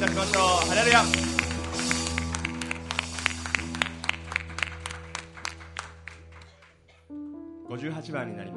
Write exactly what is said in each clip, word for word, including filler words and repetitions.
たしましょう。ハレルヤ。ごじゅうはちばんになります。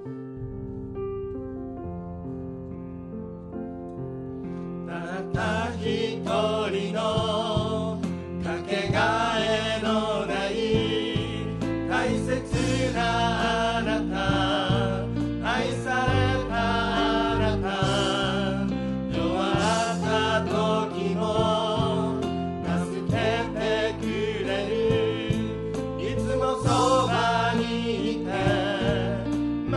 たった一人のかけがえのない大切なあなた、愛されたあなた、弱った時も助けてくれる、いつもそばにいて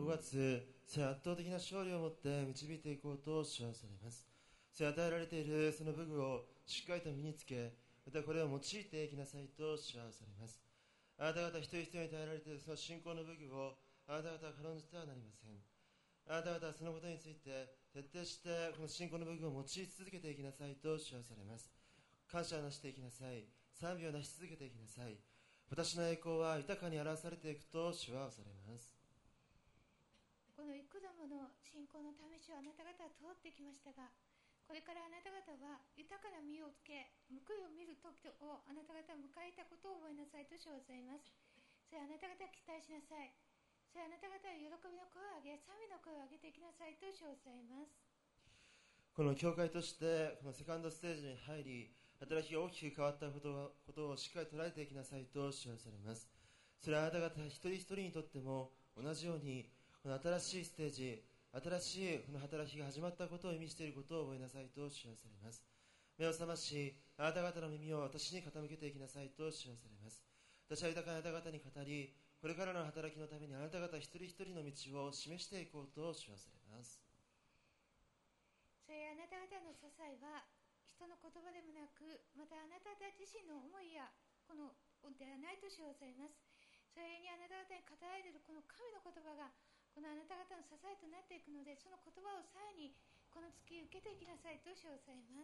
ごがつ、それ圧倒的な勝利をもって導いていこうと主はされます。それ与えられているその武具をしっかりと身につけ、またこれを用いていきなさいと主はされます。あなた方一人一人に与えられているその信仰の武具をあなた方は軽んじてはなりません。あなた方はそのことについて徹底してこの信仰の武具を用い続けていきなさいと主はされます。感謝をなしていきなさい。賛美をなし続けていきなさい。私の栄光は豊かに表されていくと主はされます。 この幾度もの信仰の試しをあなた方は通ってきましたが、これからあなた方は豊かな実をつけ、報いを見る時をあなた方は迎えたことを覚えなさいと主はございます。それあなた方は期待しなさい。それあなた方は喜びの声を上げ、賛美の声を上げていきなさいと主はございます。 この教会としてこのセカンドステージに入り、働きが大きく変わったことをしっかり捉えていきなさいと主はされます。それはあなた方一人一人にとっても同じように、この新しいステージ、新しいこの働きが始まったことを意味していることを覚えなさいと主はされます。目を覚まし、あなた方の耳を私に傾けていきなさいと主はされます。私は豊かなあなた方に語り、これからの働きのためにあなた方一人一人の道を示していこうと主はされます。 それあなた方の支えは人の言葉でもなく、またあなた方自身の思いやこのではないと主はされます。それにあなた方に語られているこの神の言葉がこのあなた方の支えとなっていくので、その言葉をさらにこの月受けていきなさいと主はされます。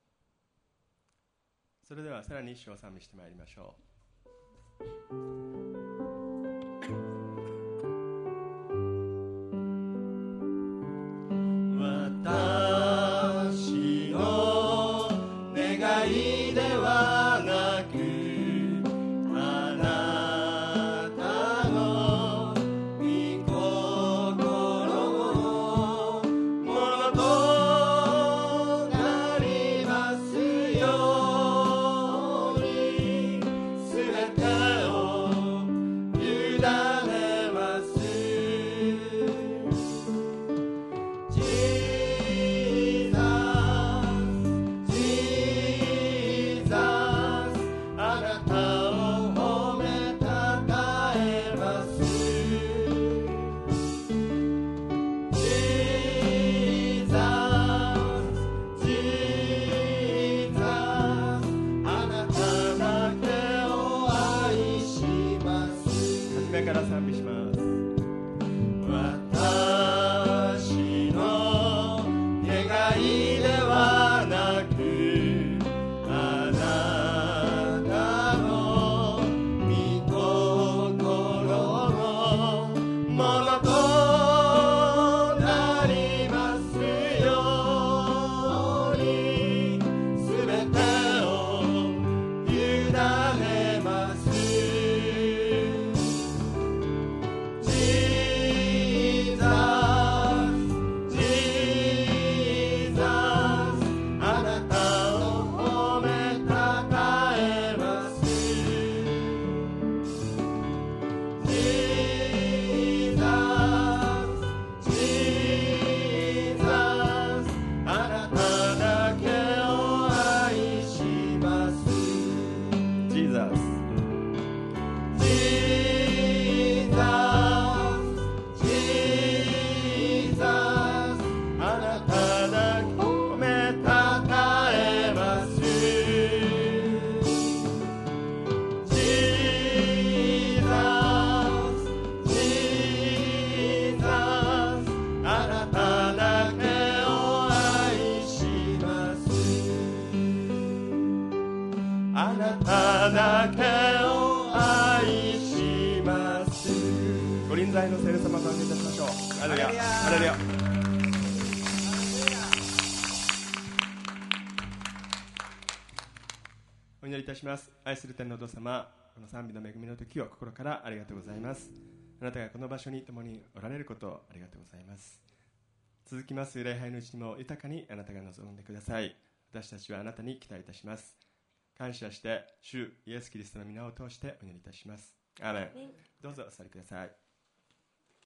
それではさらに主を賛美してまいりましょう。 私の願いではなく、あなたの御心をものとなりますように、すべてを委ねます。 から賛美します。 私の願いではなく、あなたの御心のものとなりますように、すべてを委ねます。 ご臨在の聖霊様を感謝いたしましょう。ハレルヤ、ハレルヤ。お祈りいたします。愛する天のお父様、この賛美の恵みの時を心からありがとうございます。あなたがこの場所に共におられることをありがとうございます。続きます礼拝のうちにも豊かにあなたが望んでください。私たちはあなたに期待いたします。感謝して主イエスキリストの皆を通してお祈りいたします。アーメン。どうぞお座りください。